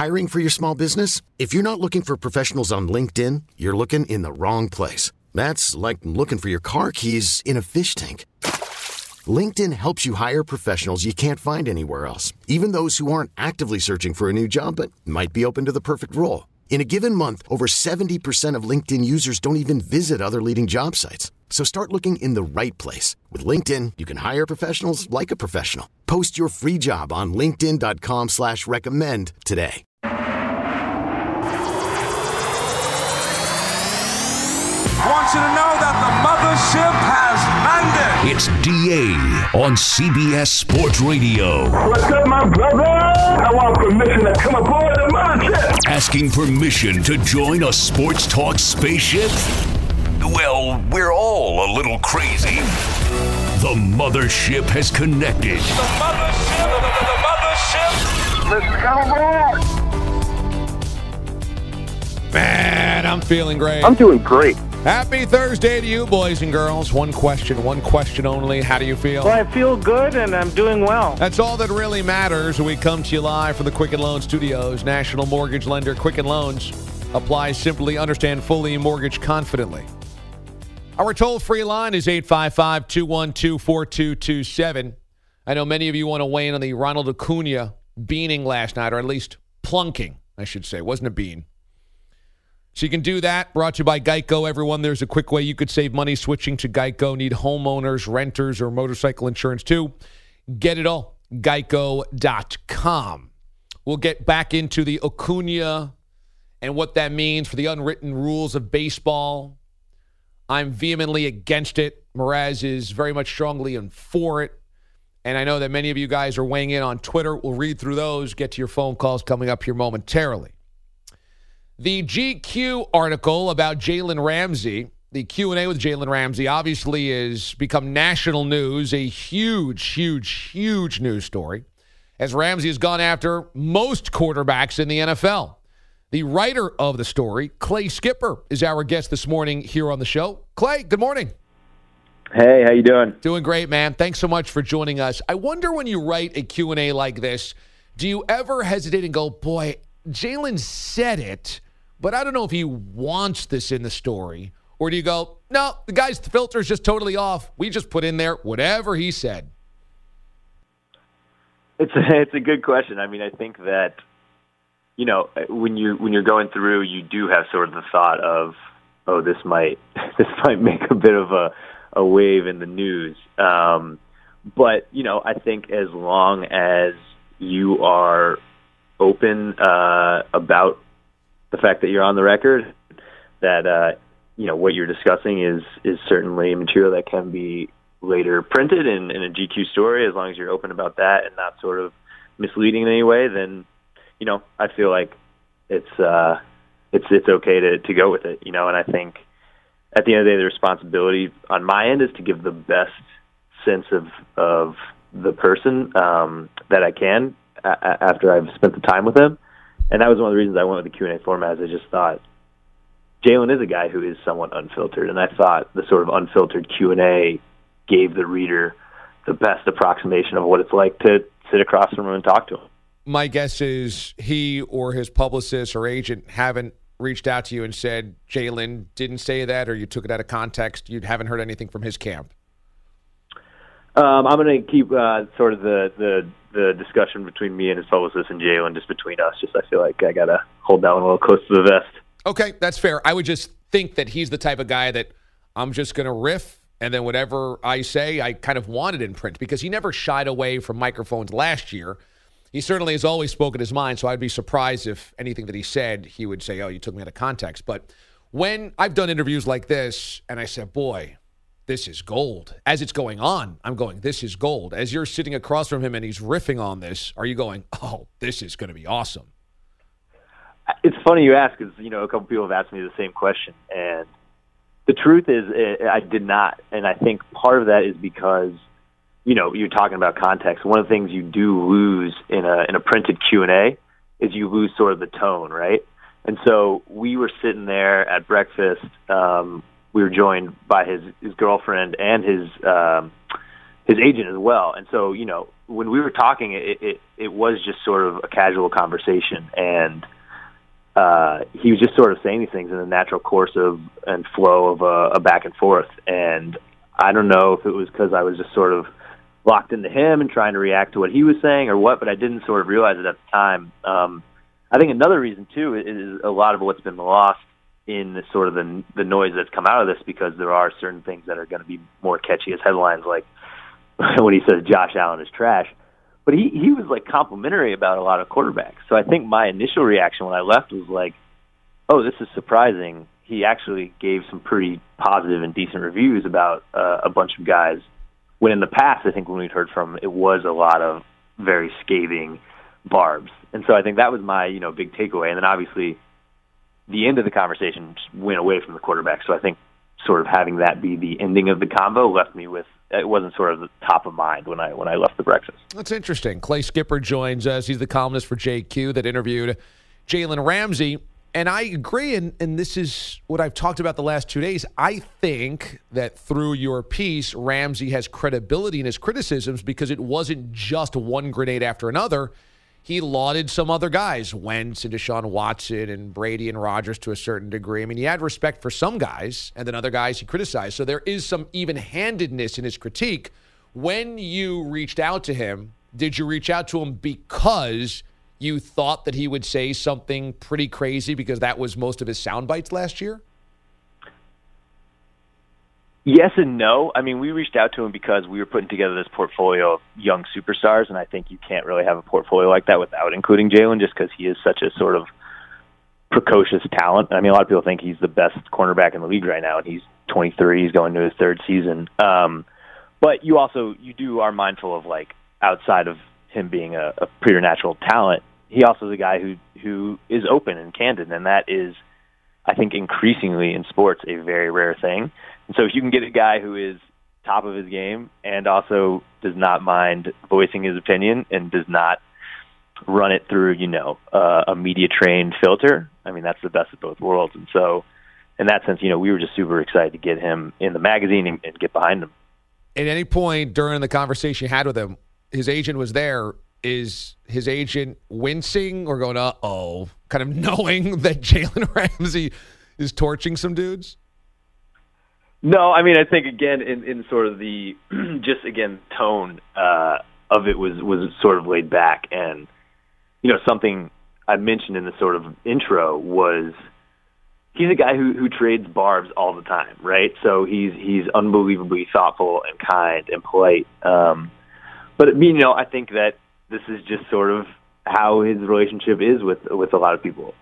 Hiring for your small business? If you're not looking for professionals on LinkedIn, you're looking in the wrong place. That's like looking for your car keys in a fish tank. LinkedIn helps you hire professionals you can't find anywhere else, even those who aren't actively searching for a new job but might be open to the perfect role. In a given month, over 70% of LinkedIn users don't even visit other leading job sites. So start looking in the right place. With LinkedIn, you can hire professionals like a professional. Post your free job on linkedin.com/recommend today. Want you to know that the mothership has landed. It's DA on CBS Sports Radio. What's up, my brother? I want permission to come aboard the mothership. Asking permission to join a sports talk spaceship? Well, we're all a little crazy. The mothership has connected. The mothership. Let's come aboard. Man, I'm feeling great. I'm doing great. Happy Thursday to you, boys and girls. One question only. How do you feel? Well, I feel good, and I'm doing well. That's all that really matters. We come to you live from the Quicken Loans Studios. National mortgage lender Quicken Loans. Apply simply, understand fully, mortgage confidently. Our toll-free line is 855-212-4227. I know many of you want to weigh in on the Ronald Acuna beaning last night, or at least plunking, I should say. It wasn't a bean. So you can do that. Brought to you by Geico, everyone. There's a quick way you could save money switching to Geico. Need homeowners, renters, or motorcycle insurance too? Get it all. Geico.com. We'll get back into the Acuna and what that means for the unwritten rules of baseball. I'm vehemently against it. Mraz is very much strongly in for it. And I know that many of you guys are weighing in on Twitter. We'll read through those, get to your phone calls coming up here momentarily. The GQ article about Jalen Ramsey, the Q&A with Jalen Ramsey, obviously has become national news, a huge news story, as Ramsey has gone after most quarterbacks in the NFL. The writer of the story, Clay Skipper, is our guest this morning here on the show. Clay, good morning. Hey, how you doing? Doing great, man. Thanks so much for joining us. I wonder when you write a Q&A like this, do you ever hesitate and go, boy, Jalen said it, but I don't know if he wants this in the story? Or do you go, no, the guy's filter is just totally off. We just put in there whatever he said. It's a good question. I mean, I think that, you know, when you're going through, you do have sort of the thought of, oh, this might make a bit of a wave in the news. But, you know, I think as long as you are open about the fact that you're on the record, that you know what you're discussing is certainly material that can be later printed in a GQ story. As long as you're open about that and not sort of misleading in any way, then you know I feel like it's okay to go with it. You know, and I think at the end of the day, the responsibility on my end is to give the best sense of the person that I can after I've spent the time with him. And that was one of the reasons I went with the Q&A format. Is I just thought Jalen is a guy who is somewhat unfiltered, and I thought the sort of unfiltered Q&A gave the reader the best approximation of what it's like to sit across from him and talk to him. My guess is he or his publicist or agent haven't reached out to you and said, Jalen didn't say that, or you took it out of context. You haven't heard anything from his camp. I'm going to keep sort of the discussion between me and his publicist and Jalen just between us. Just I feel like I got to hold that one a little close to the vest. Okay, that's fair. I would just think that he's the type of guy that I'm just going to riff, and then whatever I say, I kind of want it in print, because he never shied away from microphones last year. He certainly has always spoken his mind, so I'd be surprised if anything that he said, he would say, oh, you took me out of context. But when I've done interviews like this, and I said, boy, this is gold. As it's going on, I'm going, this is gold. As you're sitting across from him and he's riffing on this, are you going, oh, this is going to be awesome? It's funny you ask, because, you know, a couple people have asked me the same question. And the truth is I did not. And I think part of that is because, you know, you're talking about context. One of the things you do lose in a printed Q&A is you lose sort of the tone, right? And so we were sitting there at breakfast. We were joined by his girlfriend and his his agent as well. And so, when we were talking, it was just sort of a casual conversation, and he was just sort of saying these things in the natural course of and flow of a back and forth. And I don't know if it was because I was just sort of locked into him and trying to react to what he was saying or what, but I didn't sort of realize it at the time. I think another reason, too, is a lot of what's been lost in the sort of the noise that's come out of this, because there are certain things that are going to be more catchy as headlines, like when he says Josh Allen is trash. But he was, like, complimentary about a lot of quarterbacks. So I think my initial reaction when I left was like, oh, this is surprising. He actually gave some pretty positive and decent reviews about a bunch of guys, when in the past, I think when we'd heard from him, it was a lot of very scathing barbs. And so I think that was my, big takeaway. And then obviously the end of the conversation just went away from the quarterback. So I think sort of having that be the ending of the convo left me with, it wasn't sort of the top of mind when I left the breakfast. That's interesting. Clay Skipper joins us. He's the columnist for JQ that interviewed Jalen Ramsey. And I agree, and this is what I've talked about the last 2 days. I think that through your piece, Ramsey has credibility in his criticisms because it wasn't just one grenade after another. He lauded some other guys, Wentz and Deshaun Watson and Brady and Rodgers to a certain degree. I mean, he had respect for some guys, and then other guys he criticized. So there is some even-handedness in his critique. When you reached out to him, did you reach out to him because you thought that he would say something pretty crazy because that was most of his sound bites last year? Yes and no. I mean, we reached out to him because we were putting together this portfolio of young superstars, and I think you can't really have a portfolio like that without including Jalen, just because he is such a sort of precocious talent. I mean, a lot of people think he's the best cornerback in the league right now, and he's 23. He's going to his third season. But you are mindful of, like, outside of him being a preternatural talent, he also is a guy who is open and candid, and that is, I think, increasingly in sports a very rare thing. And so if you can get a guy who is top of his game and also does not mind voicing his opinion and does not run it through, a media-trained filter, I mean, that's the best of both worlds. And so in that sense, we were just super excited to get him in the magazine and get behind him. At any point during the conversation you had with him, his agent was there. Is his agent wincing or going, uh-oh, kind of knowing that Jalen Ramsey is torching some dudes? No, I mean, I think, again, in sort of the, just, again, tone of it was sort of laid back. And, something I mentioned in the sort of intro was he's a guy who trades barbs all the time, right? So he's unbelievably thoughtful and kind and polite. But, I think that this is just sort of how his relationship is with a lot of people.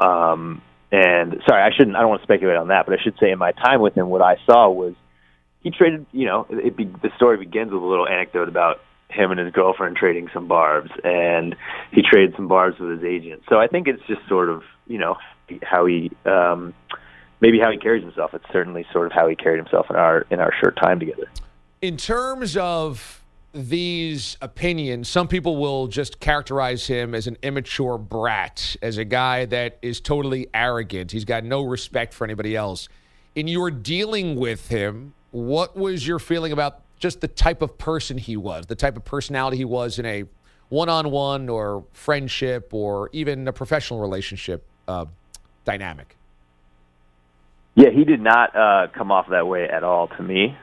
And sorry, I don't want to speculate on that, but I should say in my time with him, what I saw was he traded, the story begins with a little anecdote about him and his girlfriend trading some barbs, and he traded some barbs with his agent. So I think it's just sort of, how he, maybe how he carries himself. It's certainly sort of how he carried himself in our short time together. In terms of these opinions, some people will just characterize him as an immature brat, as a guy that is totally arrogant. He's got no respect for anybody else. In your dealing with him, what was your feeling about just the type of person he was, the type of personality he was in a one-on-one or friendship or even a professional relationship dynamic? Yeah, he did not come off that way at all to me.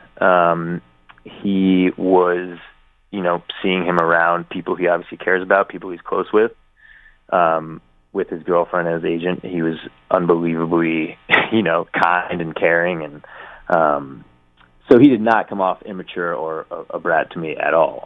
He was, seeing him around people he obviously cares about, people he's close with his girlfriend and his agent. He was unbelievably, kind and caring. And so he did not come off immature or a brat to me at all.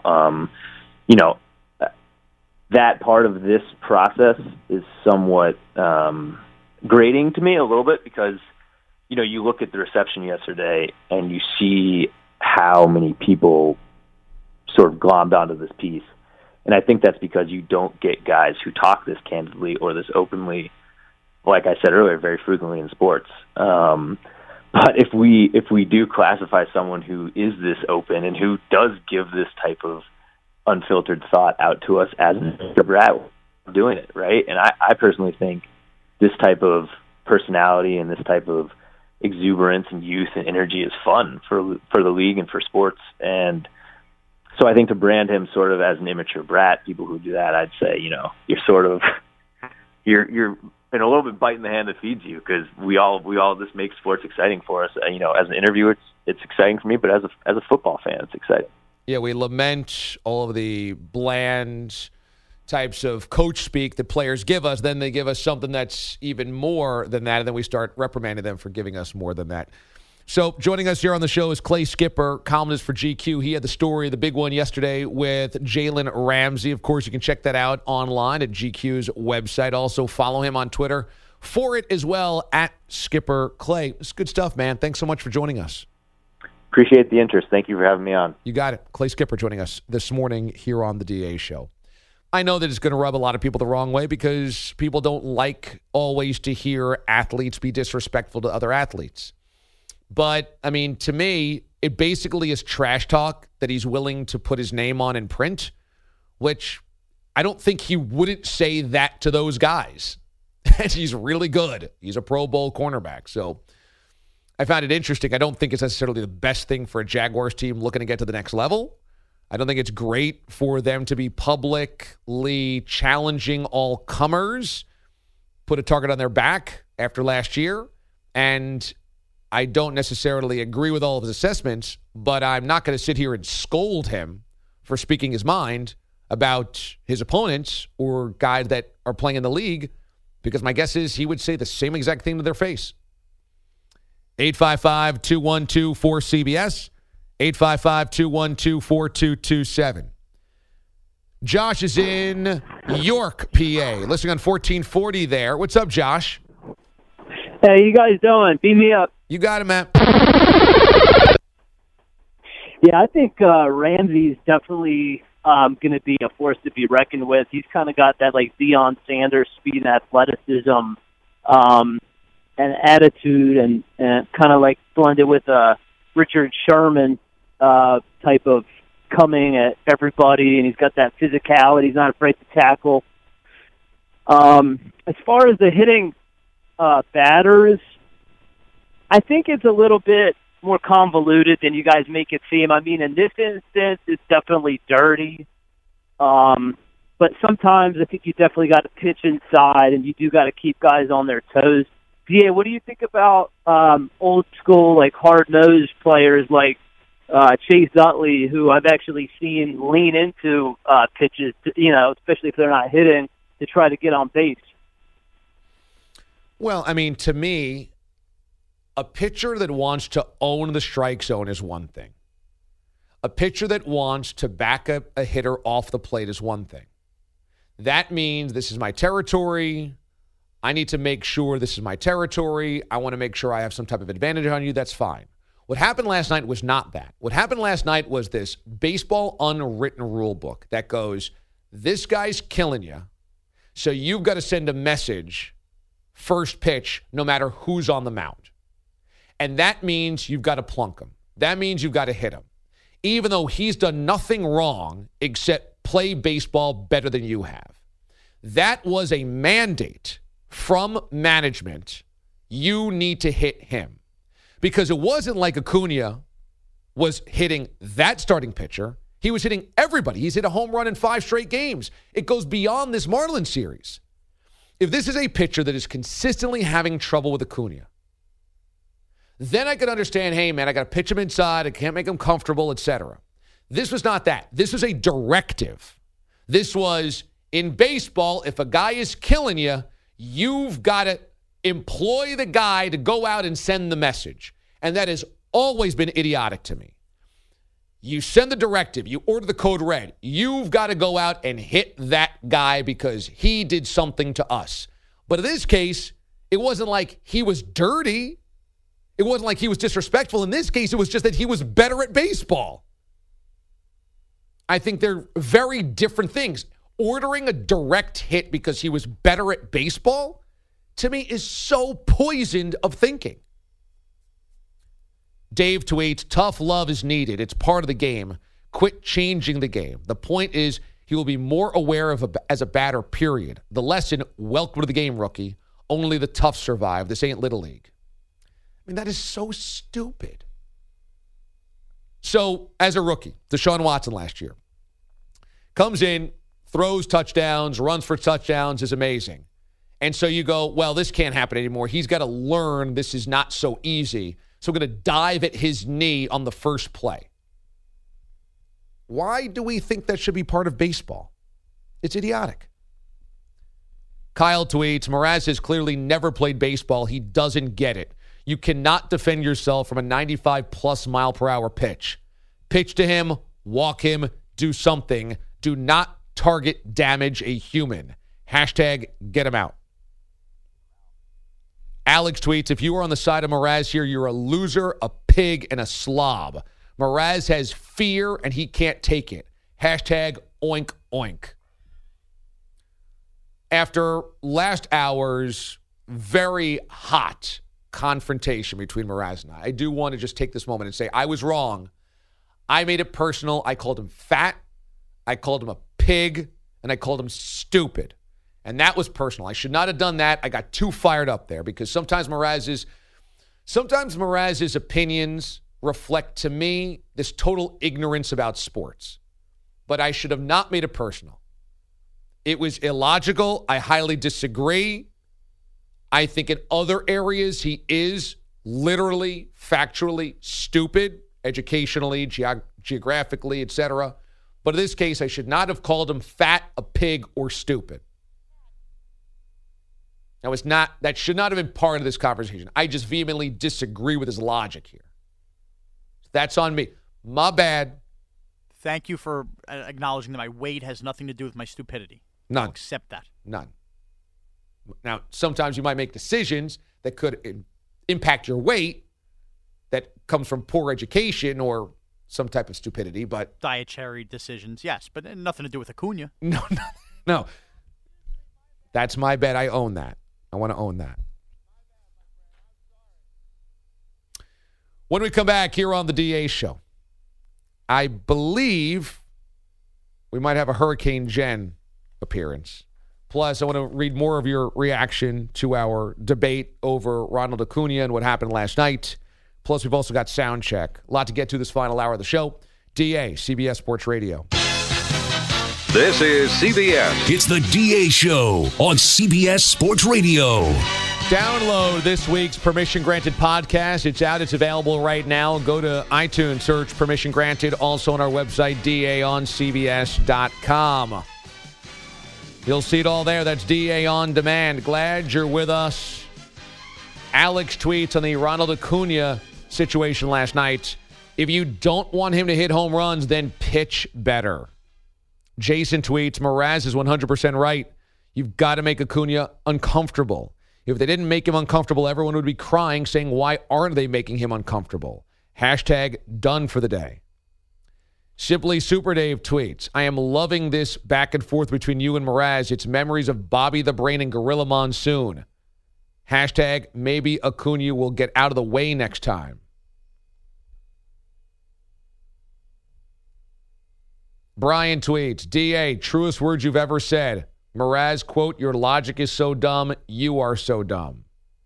That part of this process is somewhat grating to me a little bit because, you look at the reception yesterday and you see how many people sort of glommed onto this piece. And I think that's because you don't get guys who talk this candidly or this openly, like I said earlier, very frequently in sports. But if we do classify someone who is this open and who does give this type of unfiltered thought out to us as a brat, we're doing it, right? And I personally think this type of personality and this type of exuberance and youth and energy is fun for the league and for sports. And So I think to brand him sort of as an immature brat, people who do that, I'd say, you're sort of you're in a little bit biting the hand that feeds you, because we all this makes sports exciting for us. As an interviewer, it's exciting for me, but as a football fan, it's exciting. Yeah, we lament all of the bland types of coach speak that players give us. Then they give us something that's even more than that, and then we start reprimanding them for giving us more than that. So joining us here on the show is Clay Skipper, columnist for GQ. He had the story, the big one yesterday with Jalen Ramsey. Of course, you can check that out online at GQ's website. Also, follow him on Twitter for it as well, at Skipper Clay. It's good stuff, man. Thanks so much for joining us. Appreciate the interest. Thank you for having me on. You got it. Clay Skipper joining us this morning here on the DA Show. I know that it's going to rub a lot of people the wrong way, because people don't like always to hear athletes be disrespectful to other athletes. But, I mean, to me, it basically is trash talk that he's willing to put his name on in print, which I don't think he wouldn't say that to those guys. And he's really good. He's a Pro Bowl cornerback. So I found it interesting. I don't think it's necessarily the best thing for a Jaguars team looking to get to the next level. I don't think it's great for them to be publicly challenging all comers, put a target on their back after last year. And I don't necessarily agree with all of his assessments, but I'm not going to sit here and scold him for speaking his mind about his opponents or guys that are playing in the league, because my guess is he would say the same exact thing to their face. 855-212-4CBS, 855-212-4227. Josh is in York, PA, listening on 1440 there. What's up, Josh? Hey, you guys doing? Beat me up. You got it, man. Yeah, I think Ramsey's definitely going to be a force to be reckoned with. He's kind of got that like Deion Sanders speed and athleticism and attitude, and kind of like blended with Richard Sherman type of coming at everybody, and he's got that physicality. He's not afraid to tackle. As far as the hitting batters, I think it's a little bit more convoluted than you guys make it seem. I mean, in this instance, it's definitely dirty. But sometimes I think you definitely got to pitch inside, and you do got to keep guys on their toes. Yeah, what do you think about old school, like hard-nosed players like Chase Utley, who I've actually seen lean into pitches, especially if they're not hitting, to try to get on base? Well, I mean, to me, a pitcher that wants to own the strike zone is one thing. A pitcher that wants to back up a hitter off the plate is one thing. That means this is my territory. I need to make sure this is my territory. I want to make sure I have some type of advantage on you. That's fine. What happened last night was not that. What happened last night was this baseball unwritten rule book that goes, this guy's killing you, so you've got to send a message first pitch no matter who's on the mound. And that means you've got to plunk him. That means you've got to hit him. Even though he's done nothing wrong except play baseball better than you have. That was a mandate from management. You need to hit him. Because it wasn't like Acuna was hitting that starting pitcher. He was hitting everybody. He's hit a home run in 5 straight games. It goes beyond this Marlins series. If this is a pitcher that is consistently having trouble with Acuna, then I could understand, hey, man, I got to pitch him inside. I can't make him comfortable, etc. This was not that. This was a directive. This was, in baseball, if a guy is killing you, you've got to employ the guy to go out and send the message. And that has always been idiotic to me. You send the directive. You order the code red. You've got to go out and hit that guy because he did something to us. But in this case, it wasn't like he was dirty. It wasn't like he was disrespectful. In this case, it was just that he was better at baseball. I think they're very different things. Ordering a direct hit because he was better at baseball, to me, is so poisoned of thinking. Dave tweets, tough love is needed. It's part of the game. Quit changing the game. The point is he will be more aware of as a batter, period. The lesson, welcome to the game, rookie. Only the tough survive. This ain't Little League. I mean, that is so stupid. So, as a rookie, Deshaun Watson last year comes in, throws touchdowns, runs for touchdowns, is amazing. And so you go, well, this can't happen anymore. He's got to learn this is not so easy. So I'm going to dive at his knee on the first play. Why do we think that should be part of baseball? It's idiotic. Kyle tweets, Mraz has clearly never played baseball. He doesn't get it. You cannot defend yourself from a 95-plus mile per hour pitch. Pitch to him, walk him, do something. Do not target damage a human. Hashtag get him out. Alex tweets, if you are on the side of Mraz here, you're a loser, a pig, and a slob. Mraz has fear, and he can't take it. Hashtag oink, oink. After last hour's very hot confrontation between Mraz and I do want to just take this moment and say I was wrong. I made it personal. I called him fat. I called him a pig, and I called him stupid. And that was personal. I should not have done that. I got too fired up there because sometimes Mraz's opinions reflect to me this total ignorance about sports. But I should have not made it personal. It was illogical. I highly disagree. I think in other areas he is literally, factually stupid, educationally, geographically, etc. But in this case, I should not have called him fat, a pig, or stupid. That should not have been part of this conversation. I just vehemently disagree with his logic here. That's on me. My bad. Thank you for acknowledging that my weight has nothing to do with my stupidity. None. I'll accept that. None. Now, sometimes you might make decisions that could impact your weight that comes from poor education or some type of stupidity, but... Dietary decisions, yes, but nothing to do with Acuna. No. That's my bad. I own that. I want to own that. When we come back here on the DA show, I believe we might have a Hurricane Jen appearance. Plus, I want to read more of your reaction to our debate over Ronald Acuna and what happened last night. Plus, we've also got sound check. A lot to get to this final hour of the show. DA, CBS Sports Radio. This is CBS. It's the DA Show on CBS Sports Radio. Download this week's Permission Granted podcast. It's out. It's available right now. Go to iTunes, search Permission Granted. Also on our website, DAOnCBS.com. You'll see it all there. That's DA On Demand. Glad you're with us. Alex tweets on the Ronald Acuna situation last night. If you don't want him to hit home runs, then pitch better. Jason tweets, Mraz is 100% right. You've got to make Acuna uncomfortable. If they didn't make him uncomfortable, everyone would be crying, saying, why aren't they making him uncomfortable? Hashtag done for the day. Simply Super Dave tweets, I am loving this back and forth between you and Mraz. It's memories of Bobby the Brain and Gorilla Monsoon. Hashtag maybe Acuna will get out of the way next time. Brian tweets, DA, truest words you've ever said. Mraz, quote, your logic is so dumb, you are so dumb.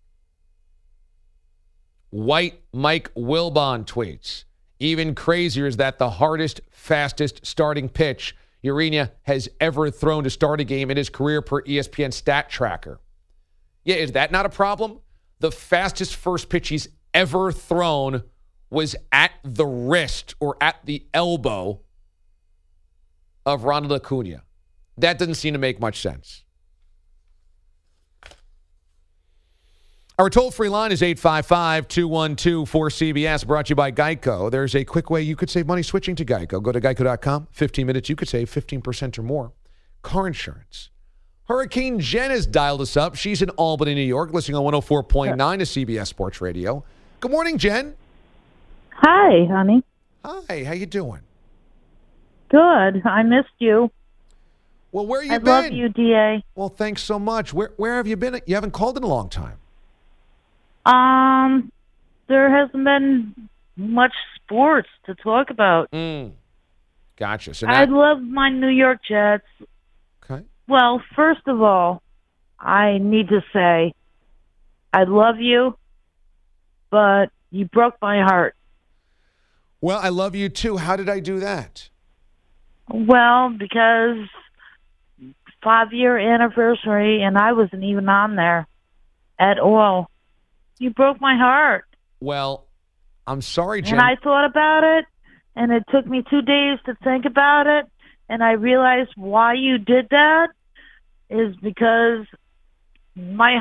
White Mike Wilbon tweets, even crazier is that the hardest, fastest starting pitch Urena has ever thrown to start a game in his career per ESPN stat tracker. Yeah, is that not a problem? The fastest first pitch he's ever thrown was at the wrist or at the elbow of Ronald Acuna. That doesn't seem to make much sense. Our toll-free line is 855-212-4CBS, brought to you by Geico. There's a quick way you could save money switching to Geico. Go to geico.com. 15 minutes, you could save 15% or more. Car insurance. Hurricane Jen has dialed us up. She's in Albany, New York, listening on 104.9 to CBS Sports Radio. Good morning, Jen. Hi, honey. Hi, how you doing? Good. I missed you. Well, where you I been? love you, DA. Well, thanks so much. Where have you been? You haven't called in a long time. There hasn't been much sports to talk about. Gotcha. So I love my New York Jets. Okay. Well, first of all, I need to say I love you, but you broke my heart. Well, I love you too. How did I do that? Well, because 5-year anniversary, and I wasn't even on there at all. You broke my heart. Well, I'm sorry, Jen. And I thought about it, and it took me 2 days to think about it, and I realized why you did that is because my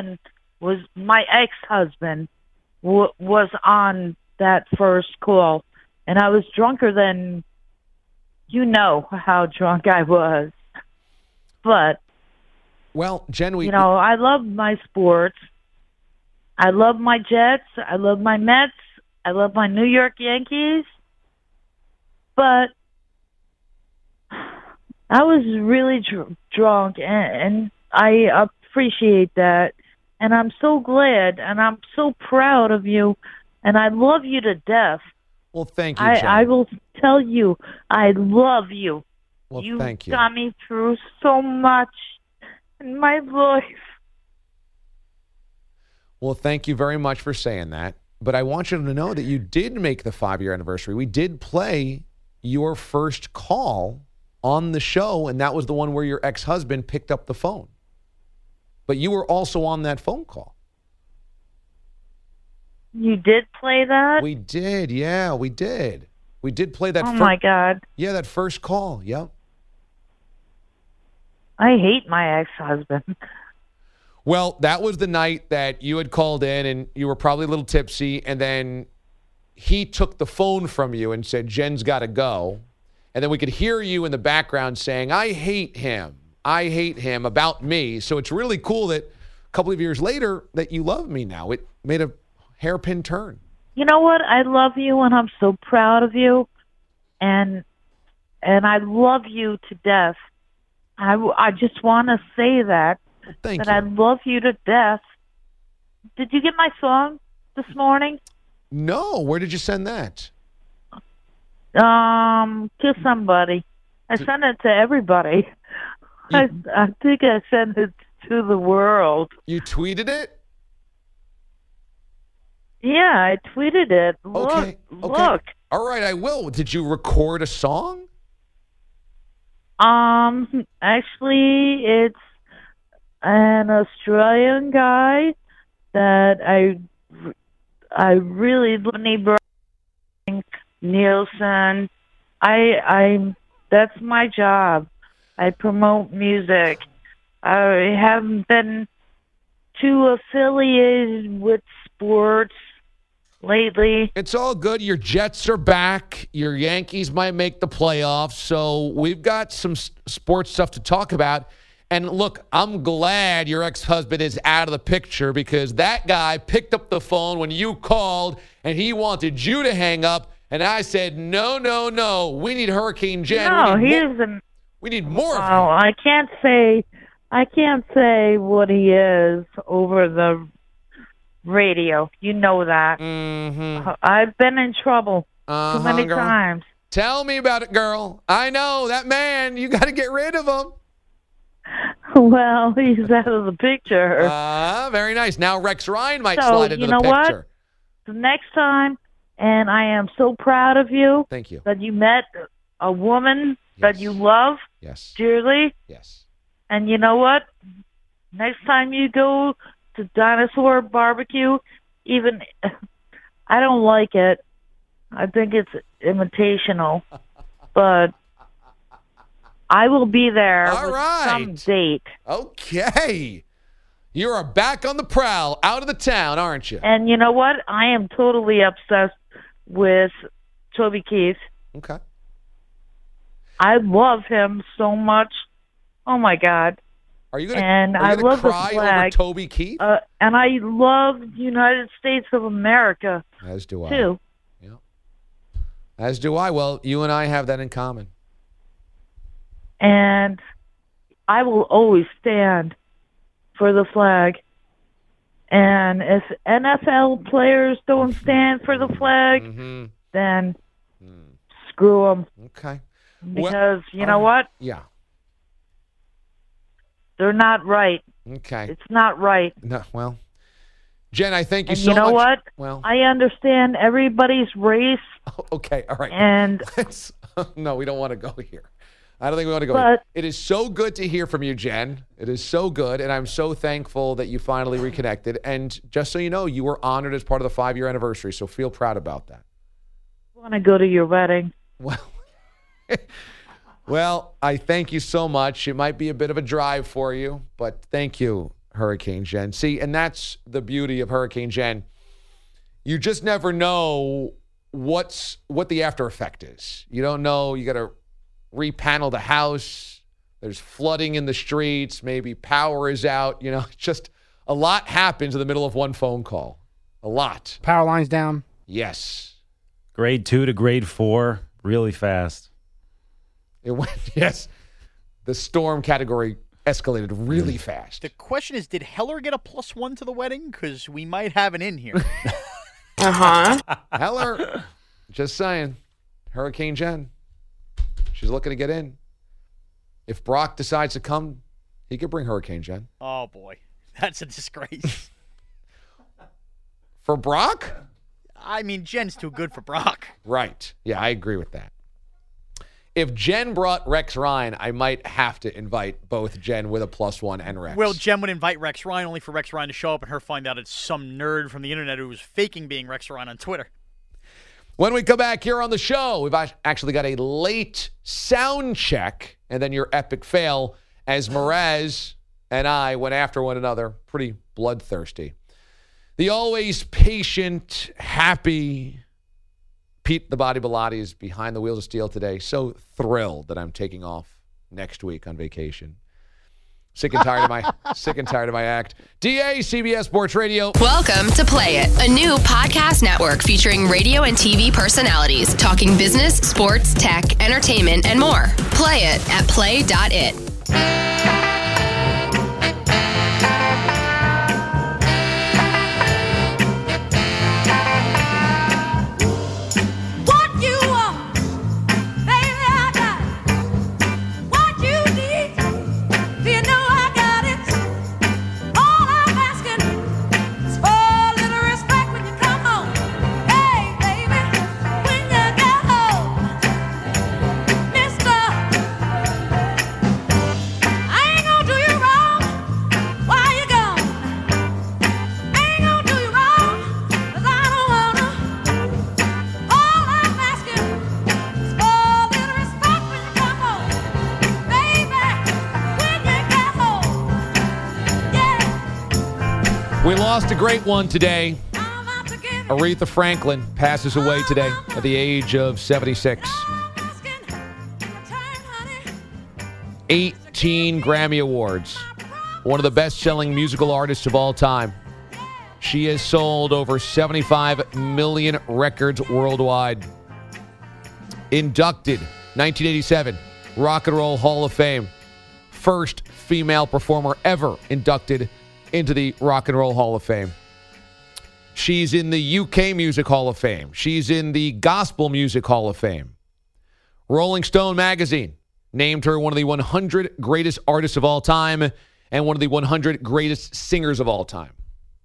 ex-husband was on that first call, and I was drunker than, you know how drunk I was. But, well, Jen, I love my sports. I love my Jets. I love my Mets. I love my New York Yankees. But I was really drunk, and I appreciate that. And I'm so glad, and I'm so proud of you, and I love you to death. Well, thank you, Jen. I will tell you, I love you. Well, you thank you. got me through so much in my life. Well, thank you very much for saying that. But I want you to know that you did make the 5-year anniversary. We did play your first call on the show, and that was the one where your ex-husband picked up the phone. But you were also on that phone call. You did play that? We did, yeah, we did. We did play that. Oh, my God. Yeah, that first call, yep. I hate my ex-husband. Well, that was the night that you had called in, and you were probably a little tipsy, and then he took the phone from you and said, Jen's got to go. And then we could hear you in the background saying, I hate him about me. So it's really cool that a couple of years later that you love me now. It made a hairpin turn. You know what? I love you, and I'm so proud of you. And I love you to death. I just want to say that. Thank you. I love you to death. Did you get my song this morning? No. Where did you send that? To somebody. I sent it to everybody. I think I sent it to the world. You tweeted it? Yeah, I tweeted it. Okay. Look. All right, I will. Did you record a song? Actually, it's an Australian guy that I really love. Nielsen. That's my job. I promote music. I haven't been too affiliated with sports lately. It's all good. Your Jets are back. Your Yankees might make the playoffs. So we've got some sports stuff to talk about. And look, I'm glad your ex-husband is out of the picture because that guy picked up the phone when you called and he wanted you to hang up. And I said, no. We need Hurricane Jen. No, we need more of him. Oh, I can't say what he is over the radio. You know that. Mm-hmm. I've been in trouble too many times. Tell me about it, girl. I know that man. You got to get rid of him. Well, he's out of the picture. Very nice. Now Rex Ryan might slide into the picture. You know what? The next time, and I am so proud of you. Thank you. That you met a woman that you love dearly. Yes. And you know what? Next time you go to Dinosaur Barbecue, even I don't like it. I think it's imitational. But I will be there some date. Okay. You are back on the prowl, out of the town, aren't you? And you know what? I am totally obsessed with Toby Keith. Okay. I love him so much. Oh, my God. Are you going to cry over Toby Keith? And I love United States of America. As do I. Too. Yeah. As do I. Well, you and I have that in common. And I will always stand for the flag. And if NFL players don't stand for the flag, then screw them. Okay. Because you know what? Yeah. They're not right. Okay. It's not right. No, well, Jen, I thank you And so much. you know what? Well, I understand everybody's race. okay, all right. And no, we don't want to go here. I don't think we want to go But- here. It is so good to hear from you, Jen. It is so good, and I'm so thankful that you finally reconnected. And just so you know, you were honored as part of the 5-year anniversary, so feel proud about that. I want to go to your wedding. Well, I thank you so much. It might be a bit of a drive for you, but thank you, Hurricane Jen. See, and that's the beauty of Hurricane Jen. You just never know what the after effect is. You don't know. You got to repanel the house. There's flooding in the streets. Maybe power is out. You know, just a lot happens in the middle of one phone call. A lot. Power lines down. Yes. Grade 2 to grade 4, really fast. It went, yes. The storm category escalated really fast. The question is, did Heller get a +1 to the wedding? Because we might have an in here. Heller, just saying. Hurricane Jen. She's looking to get in. If Brock decides to come, he could bring Hurricane Jen. Oh, boy. That's a disgrace. For Brock? I mean, Jen's too good for Brock. Right. Yeah, I agree with that. If Jen brought Rex Ryan, I might have to invite both Jen with a +1 and Rex. Well, Jen would invite Rex Ryan only for Rex Ryan to show up and her find out it's some nerd from the internet who was faking being Rex Ryan on Twitter. When we come back here on the show, we've actually got a late sound check and then your epic fail as Mraz and I went after one another. Pretty bloodthirsty. The always patient, happy Pete the Body Bilotti is behind the wheels of steel today. So thrilled that I'm taking off next week on vacation. Sick and tired of my act. DA, CBS Sports Radio. Welcome to Play It, a new podcast network featuring radio and TV personalities talking business, sports, tech, entertainment, and more. Play it at play.it. We lost a great one today. Aretha Franklin passes away today at the age of 76. 18 Grammy Awards. One of the best-selling musical artists of all time. She has sold over 75 million records worldwide. Inducted 1987 Rock and Roll Hall of Fame. First female performer ever inducted into the Rock and Roll Hall of Fame. She's in the UK Music Hall of Fame. She's in the Gospel Music Hall of Fame. Rolling Stone magazine named her one of the 100 greatest artists of all time and one of the 100 greatest singers of all time.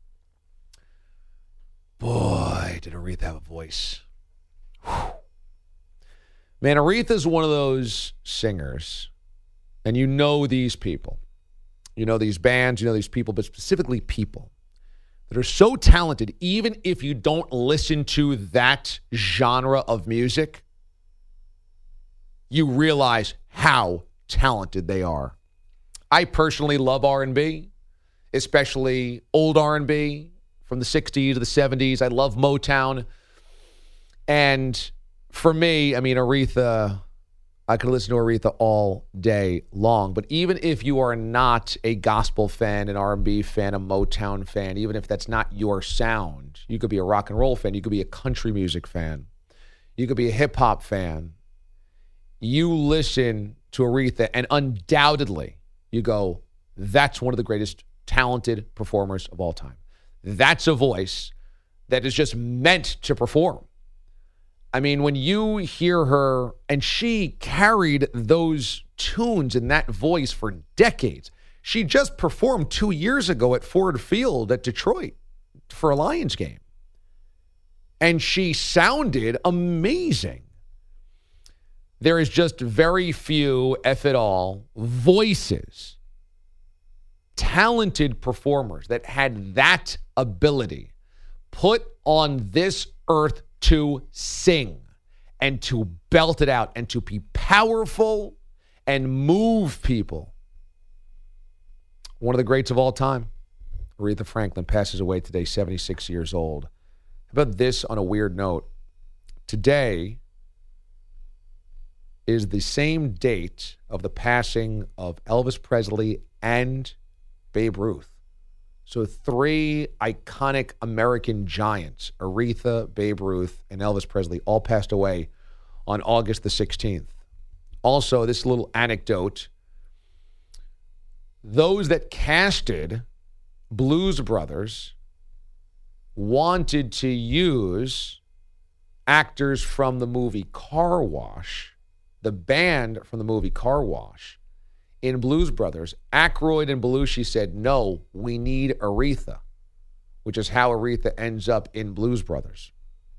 Boy, did Aretha have a voice. Whew. Man, Aretha's one of those singers, and you know these people. You know these bands, you know these people, but specifically people that are so talented, even if you don't listen to that genre of music, you realize how talented they are. I personally love R&B, especially old R&B from the 60s to the 70s. I love Motown. And for me, I mean, Aretha, I could listen to Aretha all day long. But even if you are not a gospel fan, an R&B fan, a Motown fan, even if that's not your sound, you could be a rock and roll fan. You could be a country music fan. You could be a hip hop fan. You listen to Aretha and undoubtedly you go, that's one of the greatest talented performers of all time. That's a voice that is just meant to perform. I mean, when you hear her, and she carried those tunes in that voice for decades. She just performed 2 years ago at Ford Field at Detroit. for a Lions game. And she sounded amazing. There is just very few, if at all, voices, talented performers that had that ability put on this earth to sing and to belt it out and to be powerful and move people. One of the greats of all time, Aretha Franklin, passes away today, 76 years old. How about this on a weird note? Today is the same date of the passing of Elvis Presley and Babe Ruth. So 3 iconic American giants, Aretha, Babe Ruth, and Elvis Presley, all passed away on August the 16th. Also, this little anecdote, those that casted Blues Brothers wanted to use actors from the movie Car Wash, the band from the movie Car Wash, in Blues Brothers. Aykroyd and Belushi said, no, we need Aretha, which is how Aretha ends up in Blues Brothers.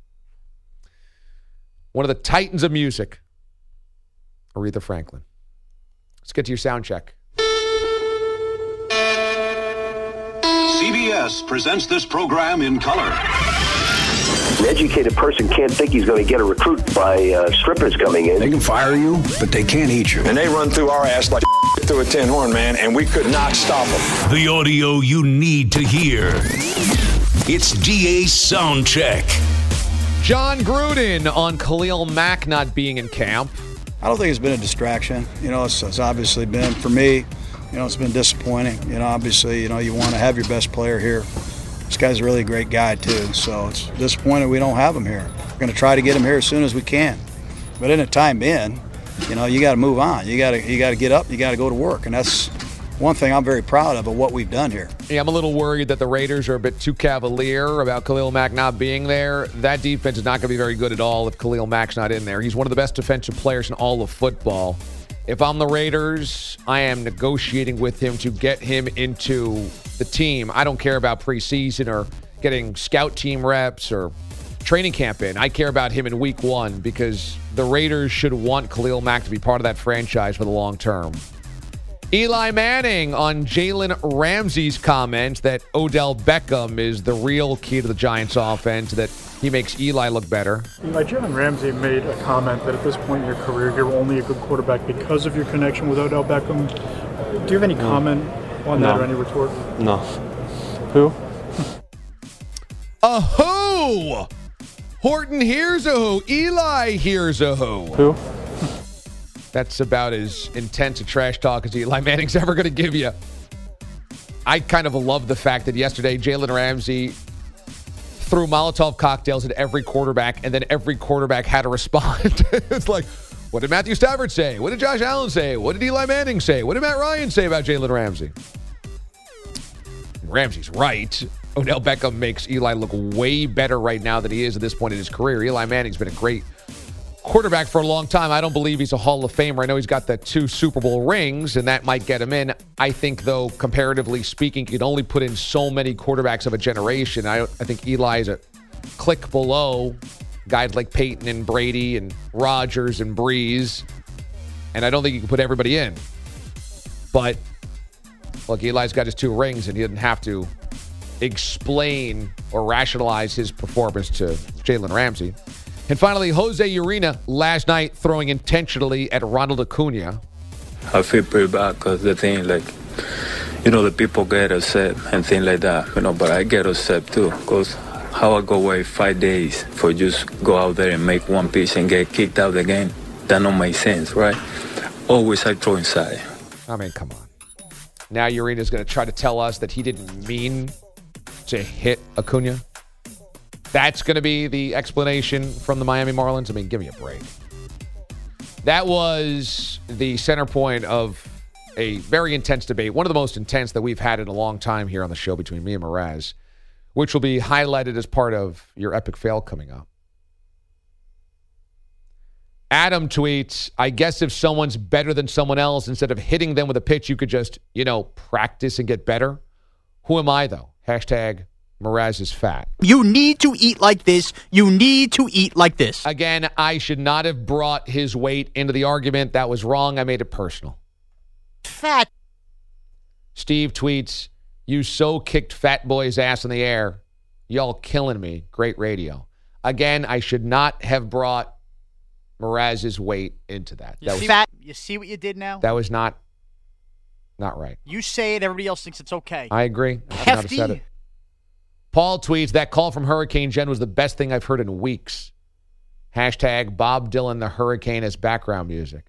One of the titans of music, Aretha Franklin. Let's get to your sound check. CBS presents this program in color. An educated person can't think he's going to get a recruit by strippers coming in. They can fire you, but they can't eat you. And they run through our ass like through a tin horn, man, and we could not stop them. The audio you need to hear. It's DA Soundcheck. John Gruden on Khalil Mack not being in camp. I don't think it's been a distraction. It's obviously been, for me, it's been disappointing. Obviously, you want to have your best player here. This guy's a really great guy, too. So it's disappointing we don't have him here. We're going to try to get him here as soon as we can. But in a time being, you got to move on. You got to get up. You got to go to work. And that's one thing I'm very proud of what we've done here. Yeah, I'm a little worried that the Raiders are a bit too cavalier about Khalil Mack not being there. That defense is not going to be very good at all if Khalil Mack's not in there. He's one of the best defensive players in all of football. If I'm the Raiders, I am negotiating with him to get him into the team. I don't care about preseason or getting scout team reps or training camp in. I care about him in week 1 because the Raiders should want Khalil Mack to be part of that franchise for the long term. Eli Manning on Jalen Ramsey's comment that Odell Beckham is the real key to the Giants offense, that he makes Eli look better. Jalen Ramsey made a comment that at this point in your career, you're only a good quarterback because of your connection with Odell Beckham. Do you have any comment on that or any retort? No. Who? A who? Horton here's a who. Eli here's a who. Who? That's about as intense a trash talk as Eli Manning's ever going to give you. I kind of love the fact that yesterday Jalen Ramsey threw Molotov cocktails at every quarterback, and then every quarterback had to respond. It's like, what did Matthew Stafford say? What did Josh Allen say? What did Eli Manning say? What did Matt Ryan say about Jalen Ramsey? Ramsey's right. Odell Beckham makes Eli look way better right now than he is at this point in his career. Eli Manning's been a great quarterback for a long time. I don't believe he's a Hall of Famer. I know he's got the 2 Super Bowl rings, and that might get him in. I think, though, comparatively speaking, you can only put in so many quarterbacks of a generation. I think Eli is a click below guys like Peyton and Brady and Rodgers and Breeze, and I don't think you can put everybody in. But, look, Eli's got his 2 rings, and he didn't have to explain or rationalize his performance to Jalen Ramsey. And finally, Jose Urena last night throwing intentionally at Ronald Acuna. I feel pretty bad because the thing, the people get upset and things like that, but I get upset too because how I go away 5 days for just go out there and make one pitch and get kicked out of the game, that don't make sense, right? Always I throw inside. I mean, come on. Now Urena's going to try to tell us that he didn't mean to hit Acuna. That's going to be the explanation from the Miami Marlins? I mean, give me a break. That was the center point of a very intense debate, one of the most intense that we've had in a long time here on the show between me and Mraz, which will be highlighted as part of your epic fail coming up. Adam tweets, I guess if someone's better than someone else, instead of hitting them with a pitch, you could just, practice and get better. Who am I, though? Hashtag Mraz is fat. You need to eat like this. You need to eat like this. Again, I should not have brought his weight into the argument. That was wrong. I made it personal. Fat. Steve tweets, you so kicked Fat Boy's ass in the air. Y'all killing me. Great radio. Again, I should not have brought Mraz's weight into that. You see what you did now? That was not right. You say it, everybody else thinks it's okay. I agree. I should not have said it. Paul tweets, that call from Hurricane Jen was the best thing I've heard in weeks. Hashtag Bob Dylan, the Hurricane as background music.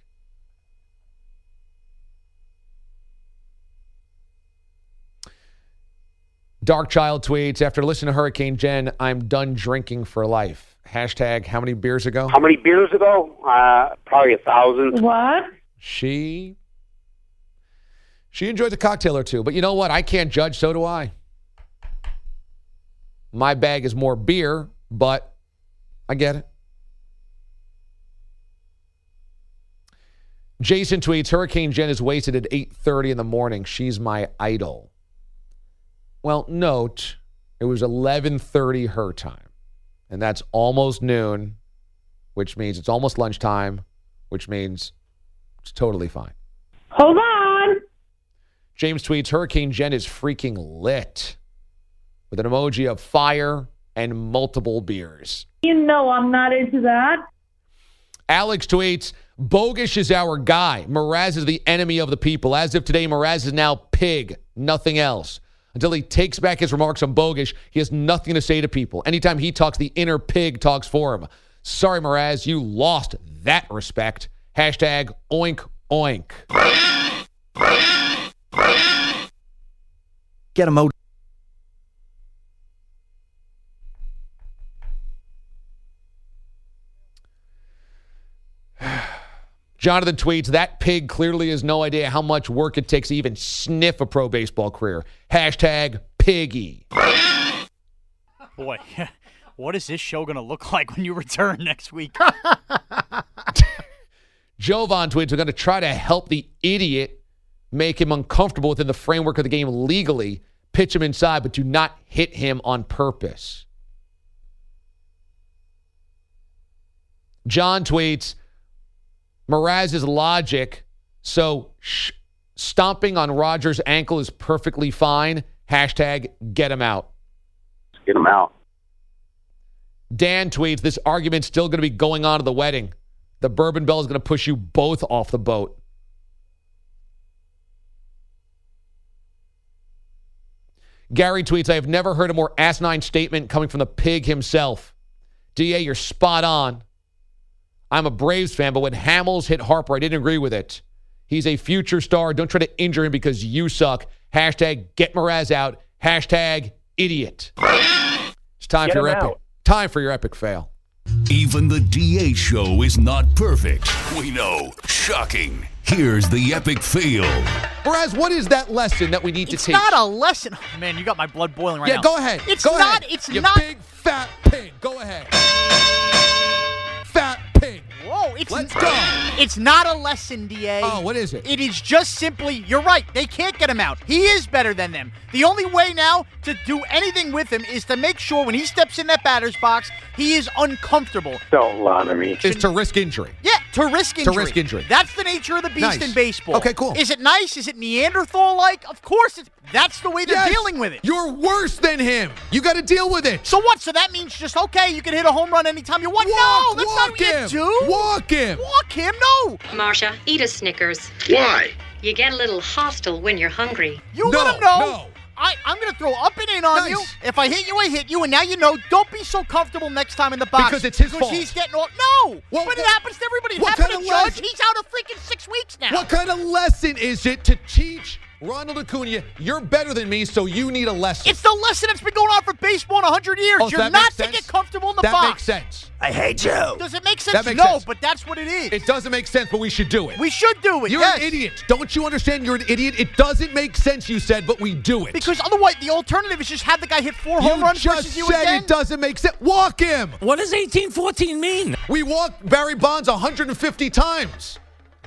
Darkchild tweets, after listening to Hurricane Jen, I'm done drinking for life. Hashtag how many beers ago? How many beers ago? Probably 1,000. What? She enjoys a cocktail or two. But you know what? I can't judge, so do I. My bag is more beer, but I get it. Jason tweets, Hurricane Jen is wasted at 8:30 in the morning. She's my idol. Well, note, it was 11:30 her time. And that's almost noon, which means it's almost lunchtime, which means it's totally fine. Hold on. James tweets, Hurricane Jen is freaking lit, with an emoji of fire and multiple beers. You know I'm not into that. Alex tweets, Bogish is our guy. Mraz is the enemy of the people. As of today, Mraz is now pig, nothing else. Until he takes back his remarks on Bogish, he has nothing to say to people. Anytime he talks, the inner pig talks for him. Sorry, Mraz, you lost that respect. Hashtag oink oink. Get him out. Jonathan tweets, that pig clearly has no idea how much work it takes to even sniff a pro baseball career. Hashtag piggy. Boy, what is this show going to look like when you return next week? Jovan tweets, we're going to try to help the idiot make him uncomfortable within the framework of the game legally, pitch him inside, but do not hit him on purpose. John tweets, Mraz's logic, so stomping on Rogers' ankle is perfectly fine. Hashtag get him out. Get him out. Dan tweets, this argument's still going to be going on at the wedding. The bourbon bell is going to push you both off the boat. Gary tweets, I have never heard a more asinine statement coming from the pig himself. DA, you're spot on. I'm a Braves fan, but when Hamels hit Harper, I didn't agree with it. He's a future star. Don't try to injure him because you suck. Hashtag get Mraz out. Hashtag idiot. It's time for your epic. Time for your epic fail. Even the DA show is not perfect. We know. Shocking. Here's the epic fail. Mraz, what is that lesson that we need to teach? It's not a lesson. Oh, man, you got my blood boiling right now. Yeah, go ahead. It's go not. Ahead. It's you not. Big fat pig. Go ahead. Fat pig. Whoa, Let's go. It's not a lesson, DA. Oh, what is it? It is just simply, you're right, they can't get him out. He is better than them. The only way now to do anything with him is to make sure when he steps in that batter's box, he is uncomfortable. Don't lie to me. Is to risk injury. Yeah, to risk injury. To risk injury. That's the nature of the beast in baseball. Okay, cool. Is it nice? Is it Neanderthal-like? Of course that's the way they're dealing with it. You're worse than him. You got to deal with it. So what? So that means just, okay, you can hit a home run anytime you want? No, that's not what you do. Walk him. Walk him? No. Marsha, eat a Snickers. Why? You get a little hostile when you're hungry. You let him know. I'm going to throw up and in on you. If I hit you, I hit you. And now you know, don't be so comfortable next time in the box. Because it's his fault. He's getting all... No. Well, but it happens to everybody. It what happened kind to of Judge. He's out of freaking 6 weeks now. What kind of lesson is it to teach Ronald Acuna, you're better than me, so you need a lesson? It's the lesson that's been going on for baseball in 100 years. Oh, you're not to get comfortable in the box. That makes sense. I hate you. Does it make sense? That makes no, sense. But that's what it is. It doesn't make sense, but we should do it. We should do it, You're an idiot. Don't you understand you're an idiot? It doesn't make sense, you said, but we do it. Because otherwise, the alternative is just have the guy hit 4 home runs versus you just said again. It doesn't make sense. Walk him. What does 18-14 mean? We walked Barry Bonds 150 times.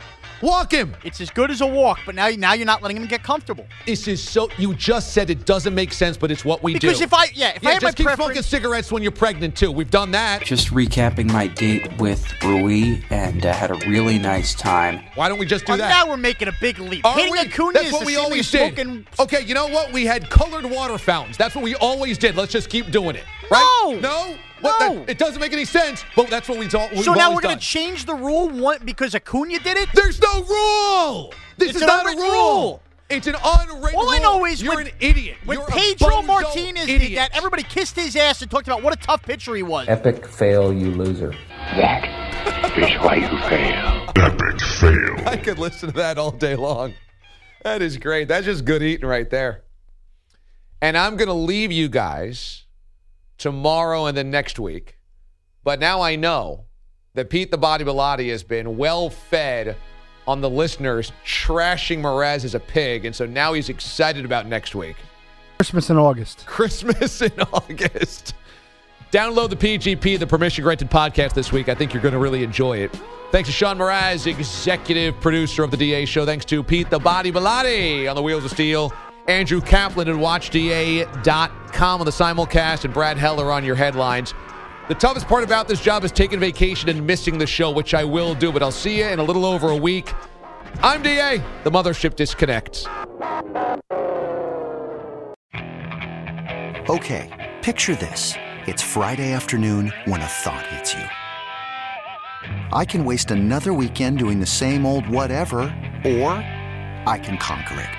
Walk him. It's as good as a walk, but now you're not letting him get comfortable. This is so. You just said it doesn't make sense, but it's what we do. Because if I had my just keep preference, smoking cigarettes when you're pregnant too. We've done that. Just recapping my date with Rui, and had a really nice time. Why don't we just do that? Now we're making a big leap. Are Hitting we? Acuna That's is what the we same always as did. smoking. Okay, you know what? We had colored water fountains. That's what we always did. Let's just keep doing it. Right? No. What, it doesn't make any sense, but that's what we've So always now we're done. going to change the rule because Acuna did it? There's no rule. This is not a rule. It's an unwritten rule. All I know is you're an idiot. When You're Pedro a bozo Martinez idiot. did that, everybody kissed his ass and talked about what a tough pitcher he was. Epic fail, you loser. That is why you fail. Epic fail. I could listen to that all day long. That is great. That's just good eating right there. And I'm going to leave you guys tomorrow and then next week. But now I know that Pete the Body Bilotti has been well fed on the listeners trashing Mraz as a pig. And so now he's excited about next week. Christmas in August. Christmas in August. Download the PGP, the Permission Granted podcast this week. I think you're going to really enjoy it. Thanks to Sean Mraz, executive producer of the DA Show. Thanks to Pete the Body Bilotti on the Wheels of Steel. Andrew Kaplan at WatchDA.com on the simulcast, and Brad Heller on your headlines. The toughest part about this job is taking vacation and missing the show, which I will do, but I'll see you in a little over a week. I'm DA. The Mothership disconnects. Okay, picture this. It's Friday afternoon when a thought hits you. I can waste another weekend doing the same old whatever, or I can conquer it.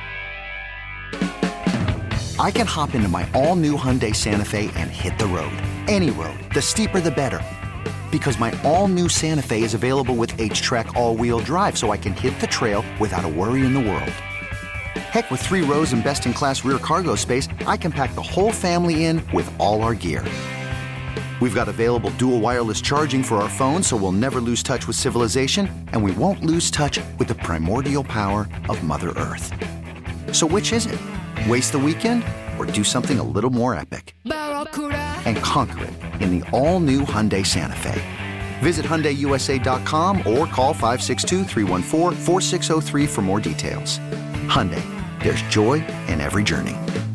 I can hop into my all-new Hyundai Santa Fe and hit the road. Any road. The steeper, the better. Because my all-new Santa Fe is available with H-Track all-wheel drive, so I can hit the trail without a worry in the world. Heck, with 3 rows and best-in-class rear cargo space, I can pack the whole family in with all our gear. We've got available dual wireless charging for our phones, so we'll never lose touch with civilization, and we won't lose touch with the primordial power of Mother Earth. So which is it? Waste the weekend or do something a little more epic? And conquer it in the all-new Hyundai Santa Fe. Visit HyundaiUSA.com or call 562-314-4603 for more details. Hyundai, there's joy in every journey.